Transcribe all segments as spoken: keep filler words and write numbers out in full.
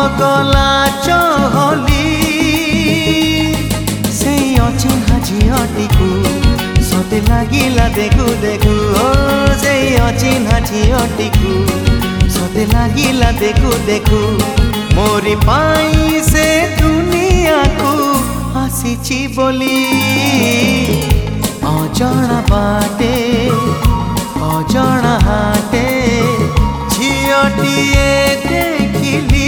गला चहली से अचिन्हा झियटीकू सते लागिला देखू देखू ओ से अचिन्हा झियटीकू सते लागिला देखू देखू मोरी पाई से दुनिया को आसीची बोली अजणा बाटे अजणा हाटे झियटीए देखिली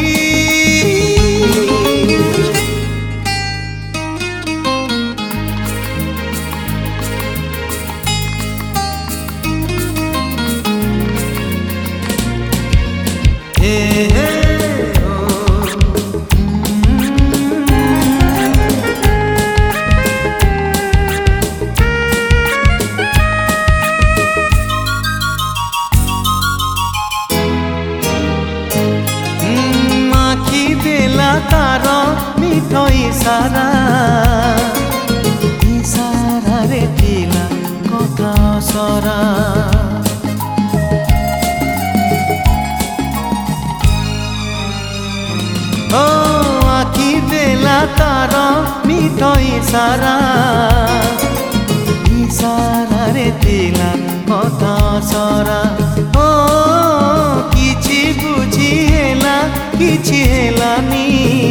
तार मिठ इशारा इशारा रे थिला कथा सरा ओ आखि देला तार मिठ इशारा इशारा रे थिला कथा सरा ओ किछि बुझी हेला किछि हेलानी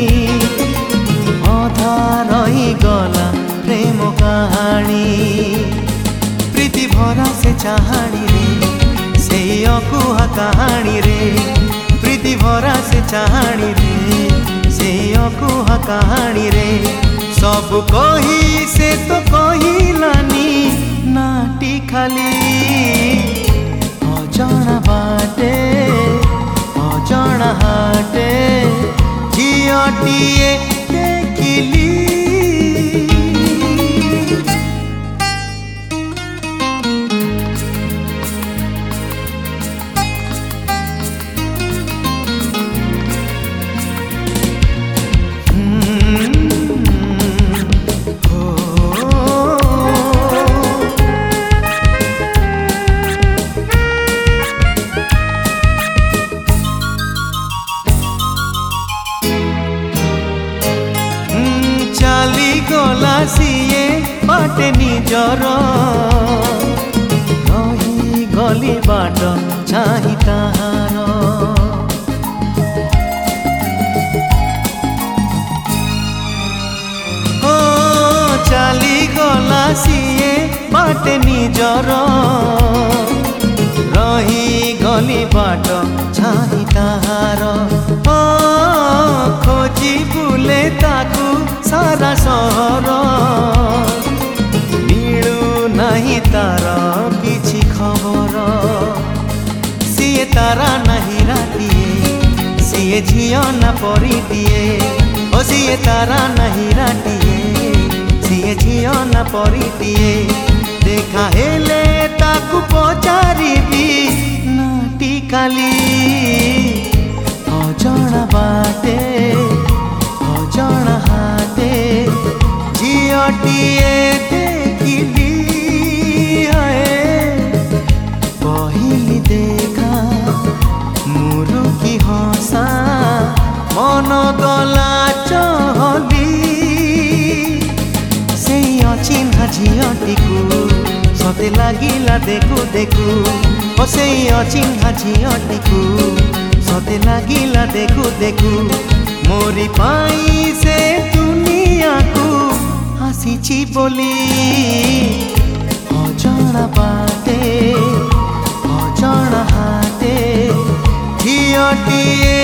अधा रही गला प्रेम कहानी प्रीति भरा से चाहानी रे से अकुहा कहानी रे प्रीति भरा से चाहानी रे से अकुहा कहानी रे सब कही से तो कहिलानी नाटी खाली अजणा बाटे अजणा हाटे झियटीए देखिली गला सीए बाटे निजर रही गली बाट चाही ताहार ओ चाली गला सीए बाटे निजर रही गली बाट चाही ताहार ओ खोजी बुले ताकू सारा सहर मिलू नहीं तार किछि खबर सीए तारा नहीं रातिए सीए झियो न परी दिए ओ सीए तारा नहीं रातिए सीए झियो न परी दिए देखा हेले ताकू पचारिबी नाटी काली अजणा बाटे अजणा हाटे झियटीए देखिली पहिली देखा मुरुकी हसा मन गला चहली से अचिन्हा झियटीकू सते लागिला देखू देखू ओ से अचिन्हा झियटीकू सते लागिला देखू देखू मोरी पाई से दुनिया को आसीची बोली अजणा बाटे अजणा हाटे झियटीए